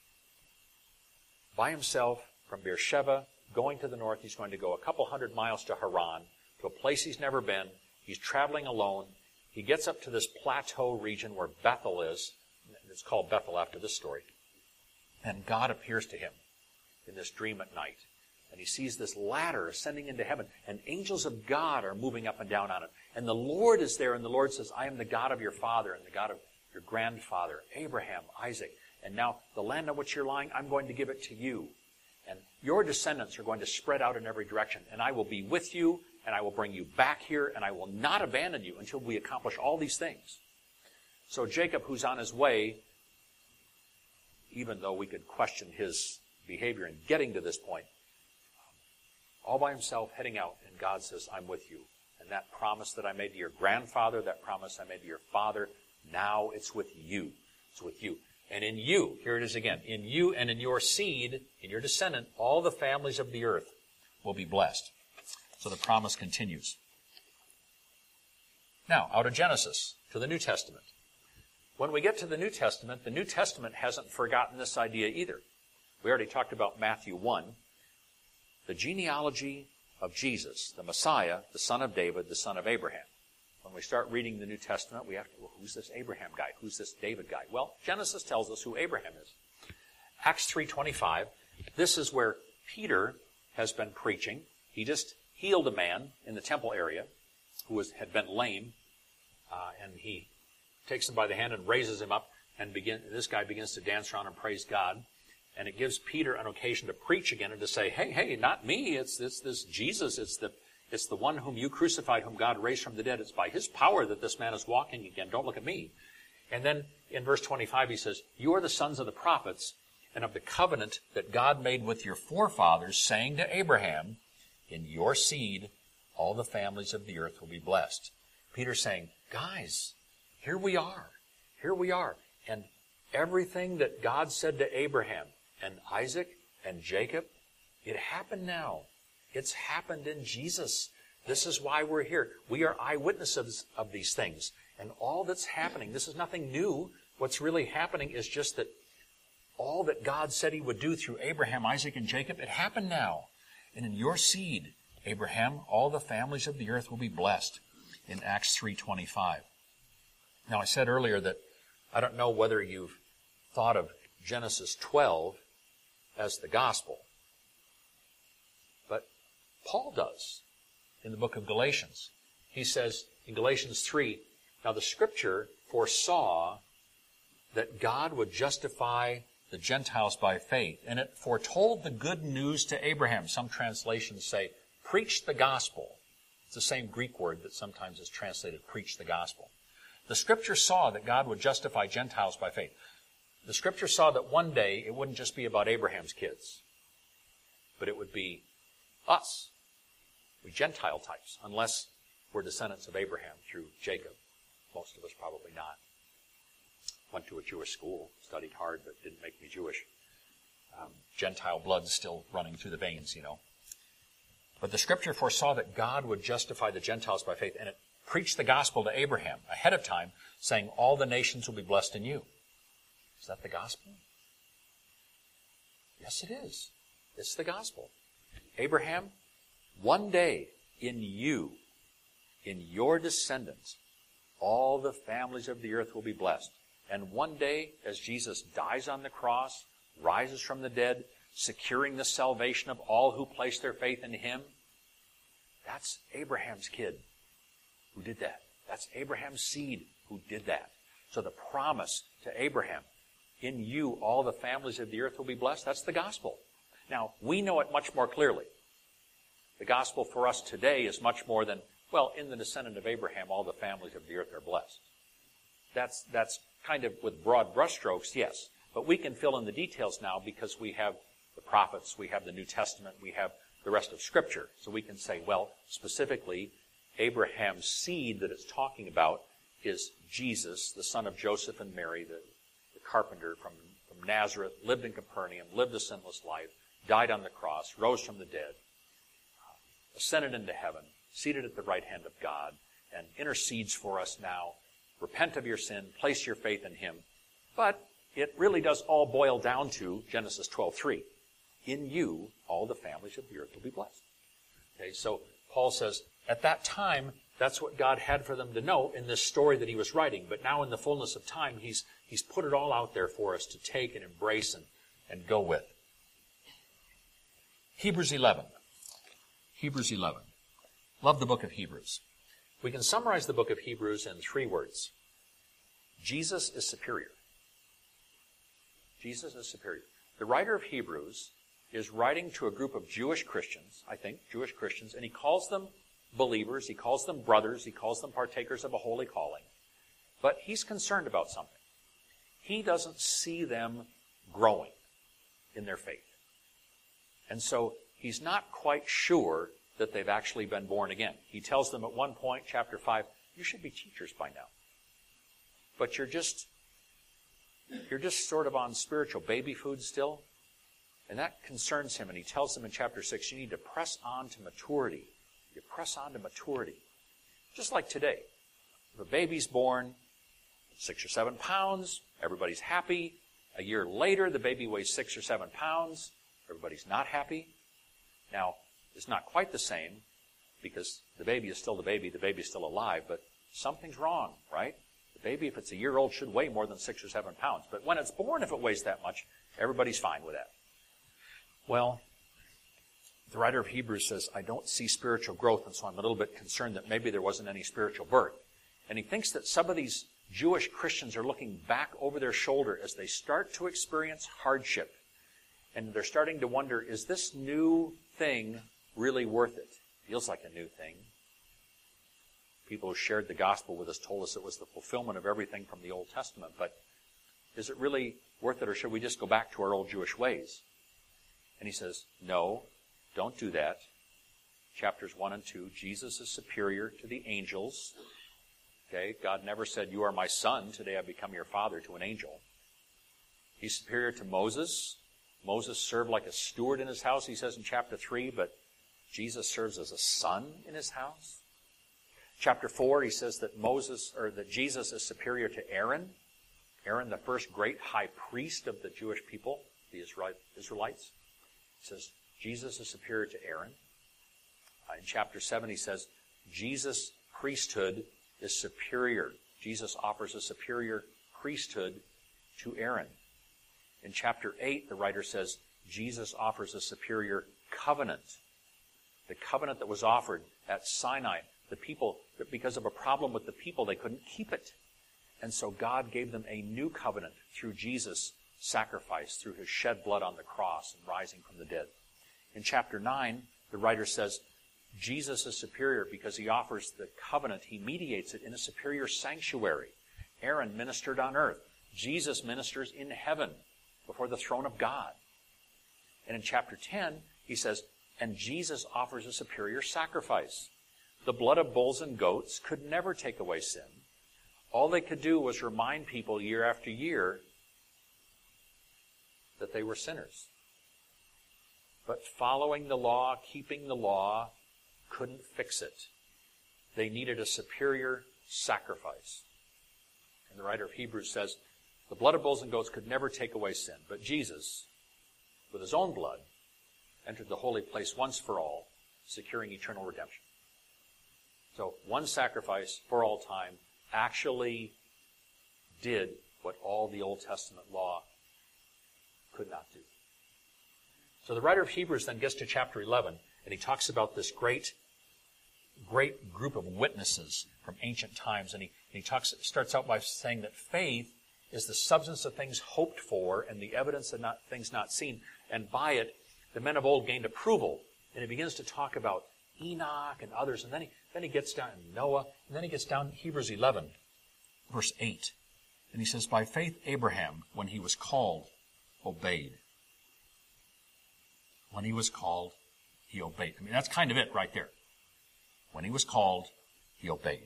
by himself from Beersheba, going to the north. He's going to go a couple hundred miles to Haran, to a place he's never been. He's traveling alone. He gets up to this plateau region where Bethel is. It's called Bethel after this story. And God appears to him in this dream at night. And he sees this ladder ascending into heaven, and angels of God are moving up and down on it. And the Lord is there, and the Lord says, I am the God of your father and the God of your grandfather, Abraham, Isaac. And now the land on which you're lying, I'm going to give it to you. And your descendants are going to spread out in every direction. And I will be with you, and I will bring you back here, and I will not abandon you until we accomplish all these things. So Jacob, who's on his way, even though we could question his behavior in getting to this point, all by himself, heading out, and God says, I'm with you. And that promise that I made to your grandfather, that promise I made to your father, now it's with you. It's with you. And in you, here it is again, in you and in your seed, in your descendant, all the families of the earth will be blessed. So the promise continues. Now, out of Genesis to the New Testament. When we get to the New Testament, the New Testament hasn't forgotten this idea either. We already talked about Matthew one, the genealogy of Jesus, the Messiah, the son of David, the son of Abraham. When we start reading the New Testament, we have to, well, who's this Abraham guy? Who's this David guy? Well, Genesis tells us who Abraham is. Acts three twenty-five, this is where Peter has been preaching. He just healed a man in the temple area who was, had been lame, uh, and he takes him by the hand and raises him up, and begin, this guy begins to dance around and praise God. And it gives Peter an occasion to preach again and to say, hey, hey, not me, it's this, this Jesus, it's the It's the one whom you crucified, whom God raised from the dead. It's by his power that this man is walking again. Don't look at me. And then in verse twenty-five he says, you are the sons of the prophets and of the covenant that God made with your forefathers, saying to Abraham, in your seed all the families of the earth will be blessed. Peter's saying, guys, here we are. Here we are. And everything that God said to Abraham and Isaac and Jacob, it happened now. It's happened in Jesus. This is why we're here. We are eyewitnesses of these things. And all that's happening, this is nothing new. What's really happening is just that all that God said he would do through Abraham, Isaac, and Jacob, it happened now. And in your seed, Abraham, all the families of the earth will be blessed, in Acts three twenty-five. Now, I said earlier that I don't know whether you've thought of Genesis twelve as the gospel. But Paul does in the book of Galatians. He says in Galatians three, now the Scripture foresaw that God would justify the Gentiles by faith, and it foretold the good news to Abraham. Some translations say, preach the gospel. It's the same Greek word that sometimes is translated, preach the gospel. The Scripture saw that God would justify Gentiles by faith. The Scripture saw that one day it wouldn't just be about Abraham's kids, but it would be us. We Gentile types, unless we're descendants of Abraham through Jacob. Most of us probably not. Went to a Jewish school, studied hard, but didn't make me Jewish. Um, Gentile blood's still running through the veins, you know. But the Scripture foresaw that God would justify the Gentiles by faith, and it preached the gospel to Abraham ahead of time, saying, all the nations will be blessed in you. Is that the gospel? Yes, it is. It's the gospel. Abraham, one day in you, in your descendants, all the families of the earth will be blessed. And one day, as Jesus dies on the cross, rises from the dead, securing the salvation of all who place their faith in him, that's Abraham's kid who did that. That's Abraham's seed who did that. So the promise to Abraham, in you all the families of the earth will be blessed, that's the gospel. Now, we know it much more clearly. The gospel for us today is much more than, well, in the descendant of Abraham, all the families of the earth are blessed. That's, that's kind of with broad brushstrokes, yes. But we can fill in the details now because we have the prophets, we have the New Testament, we have the rest of Scripture. So we can say, well, specifically, Abraham's seed that it's talking about is Jesus, the son of Joseph and Mary, the, the carpenter from, from Nazareth, lived in Capernaum, lived a sinless life, died on the cross, rose from the dead, ascended into heaven, seated at the right hand of God, and intercedes for us now. Repent of your sin, place your faith in him. But it really does all boil down to Genesis twelve three. In you, all the families of the earth will be blessed. Okay, so Paul says, at that time, that's what God had for them to know in this story that he was writing. But now in the fullness of time, he's, he's put it all out there for us to take and embrace and, and go with. Hebrews eleven. Hebrews eleven. Love the book of Hebrews. We can summarize the book of Hebrews in three words. Jesus is superior. Jesus is superior. The writer of Hebrews is writing to a group of Jewish Christians, I think, Jewish Christians, and he calls them believers, he calls them brothers, he calls them partakers of a holy calling. But he's concerned about something. He doesn't see them growing in their faith. And so he's not quite sure that they've actually been born again. He tells them at one point, chapter five, you should be teachers by now. But you're just, You're just sort of on spiritual baby food still. And that concerns him, and he tells them in chapter six, you need to press on to maturity. You press on to maturity. Just like today. If a baby's born, six or seven pounds, everybody's happy. A year later, the baby weighs six or seven pounds. Everybody's not happy. Now, it's not quite the same, because the baby is still the baby, the baby is still alive, but something's wrong, right? The baby, if it's a year old, should weigh more than six or seven pounds. But when it's born, if it weighs that much, everybody's fine with that. Well, the writer of Hebrews says, I don't see spiritual growth, and so I'm a little bit concerned that maybe there wasn't any spiritual birth. And he thinks that some of these Jewish Christians are looking back over their shoulder as they start to experience hardship. And they're starting to wonder, is this new thing really worth it? Feels like a new thing. People who shared the gospel with us told us it was the fulfillment of everything from the Old Testament. But is it really worth it, or should we just go back to our old Jewish ways? And he says, no, don't do that. Chapters one and two, Jesus is superior to the angels. Okay, God never said, you are my son, today I become your father, to an angel. He's superior to Moses. Moses served like a steward in his house, he says in chapter three, but Jesus serves as a son in his house. Chapter four, he says that Moses, or that Jesus is superior to Aaron. Aaron, the first great high priest of the Jewish people, the Israelites. He says, Jesus is superior to Aaron. Uh, in chapter seven, he says, Jesus' priesthood is superior. Jesus offers a superior priesthood to Aaron. In chapter eight, the writer says, Jesus offers a superior covenant. The covenant that was offered at Sinai, the people, because of a problem with the people, they couldn't keep it. And so God gave them a new covenant through Jesus' sacrifice, through his shed blood on the cross and rising from the dead. In chapter nine, the writer says, Jesus is superior because he offers the covenant. He mediates it in a superior sanctuary. Aaron ministered on earth. Jesus ministers in heaven before the throne of God. And in chapter ten, he says, and Jesus offers a superior sacrifice. The blood of bulls and goats could never take away sin. All they could do was remind people year after year that they were sinners. But following the law, keeping the law, couldn't fix it. They needed a superior sacrifice. And the writer of Hebrews says, the blood of bulls and goats could never take away sin, but Jesus, with his own blood, entered the holy place once for all, securing eternal redemption. So one sacrifice for all time actually did what all the Old Testament law could not do. So the writer of Hebrews then gets to chapter eleven, and he talks about this great, great group of witnesses from ancient times. And he, and he talks, starts out by saying that faith is the substance of things hoped for and the evidence of not, things not seen. And by it, the men of old gained approval. And he begins to talk about Enoch and others. And then he, then he gets down to Noah. And then he gets down to Hebrews eleven, verse eight. And he says, by faith Abraham, when he was called, obeyed. When he was called, he obeyed. I mean, that's kind of it right there. When he was called, he obeyed.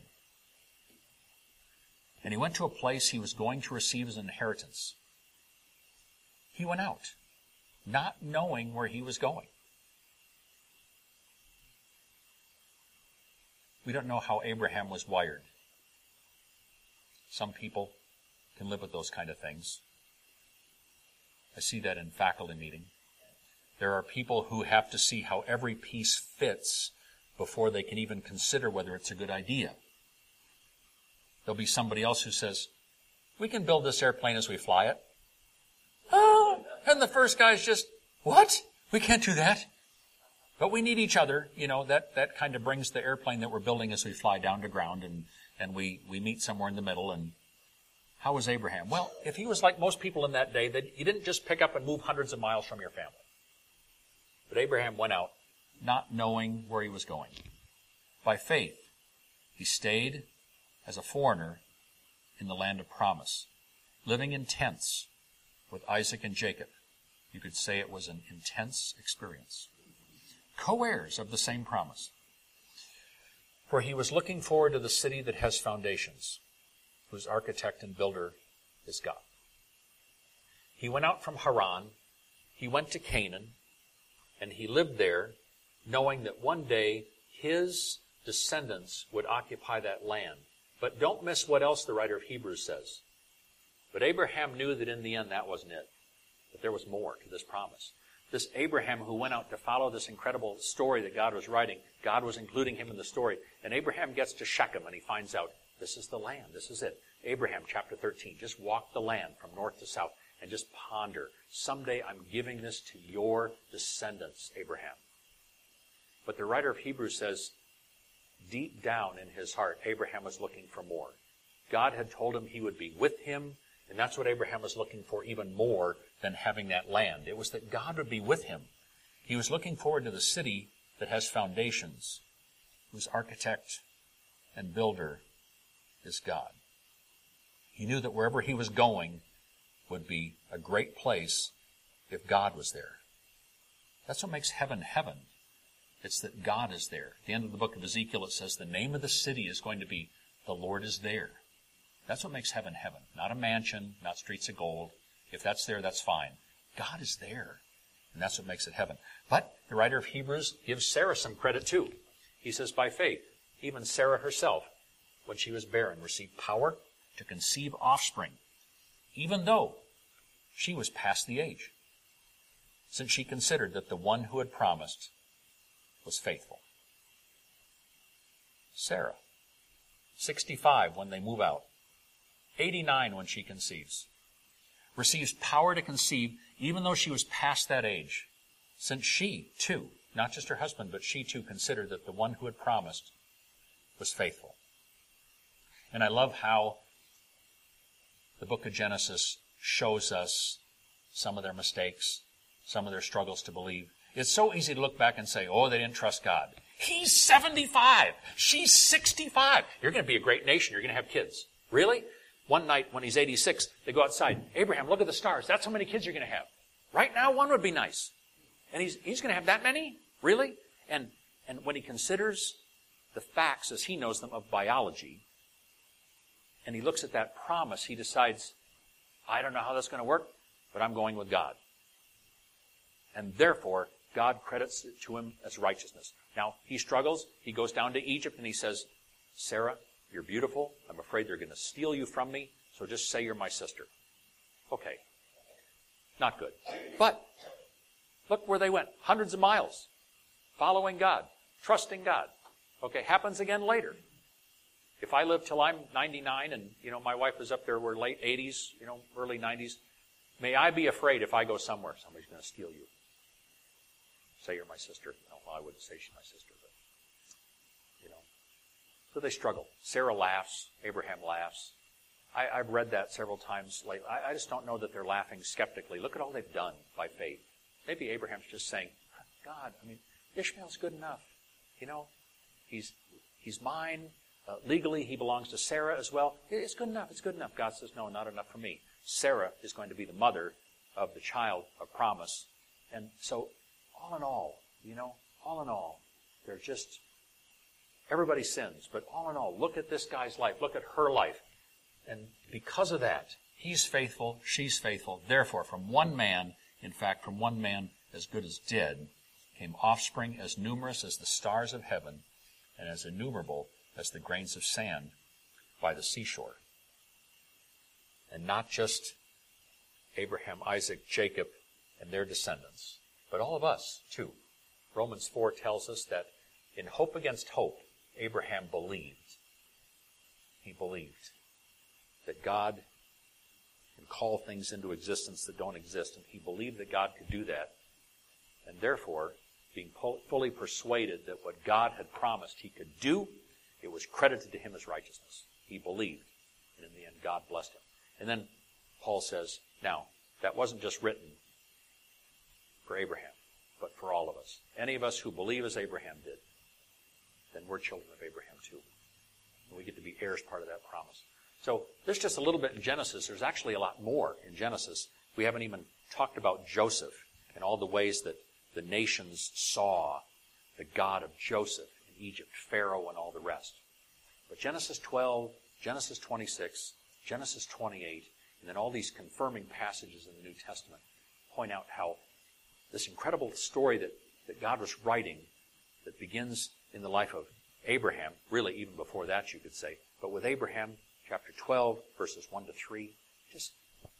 And he went to a place he was going to receive as an inheritance. He went out, not knowing where he was going. We don't know how Abraham was wired. Some people can live with those kind of things. I see that in faculty meeting. There are people who have to see how every piece fits before they can even consider whether it's a good idea. There'll be somebody else who says, we can build this airplane as we fly it. Oh, and the first guy's just, what? We can't do that. But we need each other. You know, that, that kind of brings the airplane that we're building as we fly down to ground, and, and we, we meet somewhere in the middle. And how was Abraham? Well, if he was like most people in that day, that you didn't just pick up and move hundreds of miles from your family. But Abraham went out not knowing where he was going. By faith, he stayed as a foreigner in the land of promise, living in tents with Isaac and Jacob. You could say it was an intense experience. Co-heirs of the same promise. For he was looking forward to the city that has foundations, whose architect and builder is God. He went out from Haran, he went to Canaan, and he lived there, knowing that one day his descendants would occupy that land. But don't miss what else the writer of Hebrews says. But Abraham knew that in the end that wasn't it. That there was more to this promise. This Abraham who went out to follow this incredible story that God was writing, God was including him in the story. And Abraham gets to Shechem and he finds out, this is the land, this is it. Abraham chapter thirteen, just walk the land from north to south and just ponder. Someday I'm giving this to your descendants, Abraham. But the writer of Hebrews says, deep down in his heart, Abraham was looking for more. God had told him he would be with him, and that's what Abraham was looking for even more than having that land. It was that God would be with him. He was looking forward to the city that has foundations, whose architect and builder is God. He knew that wherever he was going would be a great place if God was there. That's what makes heaven heaven. It's that God is there. At the end of the book of Ezekiel, it says the name of the city is going to be the Lord is there. That's what makes heaven heaven. Not a mansion, not streets of gold. If that's there, that's fine. God is there. And that's what makes it heaven. But the writer of Hebrews gives Sarah some credit too. He says, by faith, even Sarah herself, when she was barren, received power to conceive offspring, even though she was past the age, since she considered that the one who had promised was faithful. Sarah, sixty-five when they move out, eighty-nine when she conceives, receives power to conceive even though she was past that age, since she, too, not just her husband, but she, too, considered that the one who had promised was faithful. And I love how the book of Genesis shows us some of their mistakes, some of their struggles to believe. It's so easy to look back and say, oh, they didn't trust God. He's seventy-five. She's sixty-five. You're going to be a great nation. You're going to have kids. Really? One night when he's eighty-six, they go outside. Abraham, look at the stars. That's how many kids you're going to have. Right now, one would be nice. And he's, he's going to have that many? Really? And, and when he considers the facts as he knows them of biology, and he looks at that promise, he decides, I don't know how that's going to work, but I'm going with God. And therefore, God credits it to him as righteousness. Now, he struggles. He goes down to Egypt and he says, Sarah, you're beautiful. I'm afraid they're going to steal you from me, so just say you're my sister. Okay. Not good. But look where they went. Hundreds of miles. Following God. Trusting God. Okay, happens again later. If I live till I'm ninety-nine and, you know, my wife is up there, we're late eighties, you know, early nineties, may I be afraid if I go somewhere, somebody's going to steal you. Say you're my sister. No, well, I wouldn't say she's my sister, but, you know. So they struggle. Sarah laughs. Abraham laughs. I, I've read that several times lately. I, I just don't know that they're laughing skeptically. Look at all they've done by faith. Maybe Abraham's just saying, God, I mean, Ishmael's good enough. You know, he's he's mine. Uh, legally, he belongs to Sarah as well. It's good enough. It's good enough. God says, no, not enough for me. Sarah is going to be the mother of the child of promise. And so, all in all, you know, all in all, they're just, everybody sins. But all in all, look at this guy's life. Look at her life. And because of that, he's faithful, she's faithful. Therefore, from one man, in fact, from one man as good as dead, came offspring as numerous as the stars of heaven and as innumerable as the grains of sand by the seashore. And not just Abraham, Isaac, Jacob, and their descendants, but all of us, too. Romans four tells us that in hope against hope, Abraham believed. He believed that God can call things into existence that don't exist, and he believed that God could do that. And therefore, being fully persuaded that what God had promised he could do, it was credited to him as righteousness. He believed, and in the end, God blessed him. And then Paul says, now, that wasn't just written for Abraham, but for all of us. Any of us who believe as Abraham did, then we're children of Abraham too. And we get to be heirs part of that promise. So there's just a little bit in Genesis. There's actually a lot more in Genesis. We haven't even talked about Joseph and all the ways that the nations saw the God of Joseph in Egypt, Pharaoh, and all the rest. But Genesis twelve, Genesis twenty-six, Genesis twenty-eight And then all these confirming passages in the New Testament point out how this incredible story that, that God was writing that begins in the life of Abraham, really even before that you could say, but with Abraham, chapter twelve, verses one to three, just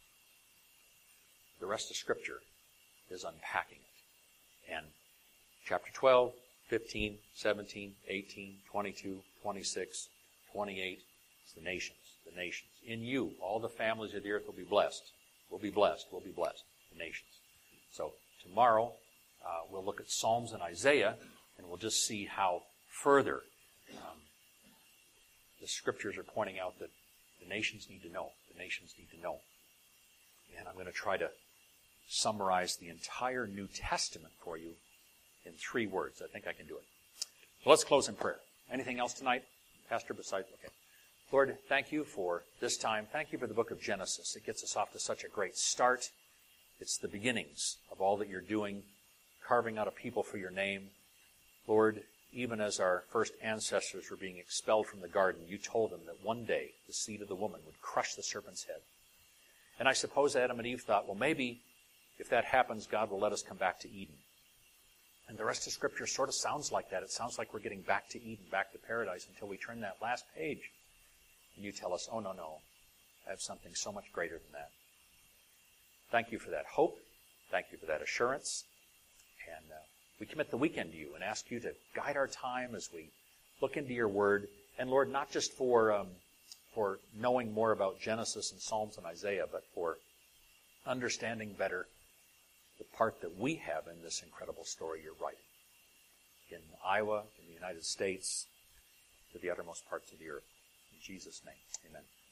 the rest of Scripture is unpacking it. And chapter twelve, fifteen, seventeen, eighteen, twenty-two, twenty-six, twenty-eight, it's the nations, the nations. In you, all the families of the earth will be blessed. Will be blessed, will be blessed, the nations. So tomorrow, uh, we'll look at Psalms and Isaiah, and we'll just see how further um, the Scriptures are pointing out that the nations need to know. The nations need to know. And I'm going to try to summarize the entire New Testament for you in three words. I think I can do it. So let's close in prayer. Anything else tonight, Pastor, besides? Okay. Lord, thank you for this time. Thank you for the book of Genesis. It gets us off to such a great start. It's the beginnings of all that you're doing, carving out a people for your name. Lord, even as our first ancestors were being expelled from the garden, you told them that one day the seed of the woman would crush the serpent's head. And I suppose Adam and Eve thought, well, maybe if that happens, God will let us come back to Eden. And the rest of Scripture sort of sounds like that. It sounds like we're getting back to Eden, back to paradise, until we turn that last page. And you tell us, oh, no, no, I have something so much greater than that. Thank you for that hope. Thank you for that assurance. And uh, we commit the weekend to you and ask you to guide our time as we look into your word. And Lord, not just for um, for knowing more about Genesis and Psalms and Isaiah, but for understanding better the part that we have in this incredible story you're writing. In Iowa, in the United States, to the uttermost parts of the earth. In Jesus' name, amen.